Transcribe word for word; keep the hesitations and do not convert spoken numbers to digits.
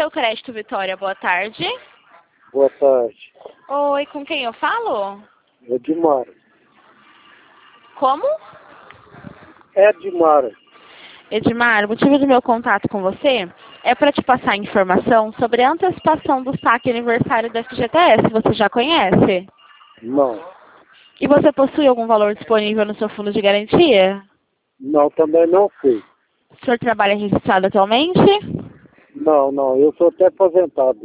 Seu Crédito Vitória, boa tarde. Boa tarde. Oi, com quem eu falo? Edmar. Como? Edmar. Edmar, o motivo do meu contato com você é para te passar informação sobre a antecipação do saque aniversário da F G T S. Você já conhece? Não. E você possui algum valor disponível no seu fundo de garantia? Não, também não sei. O senhor trabalha registrado atualmente? Não, não, eu sou até aposentado.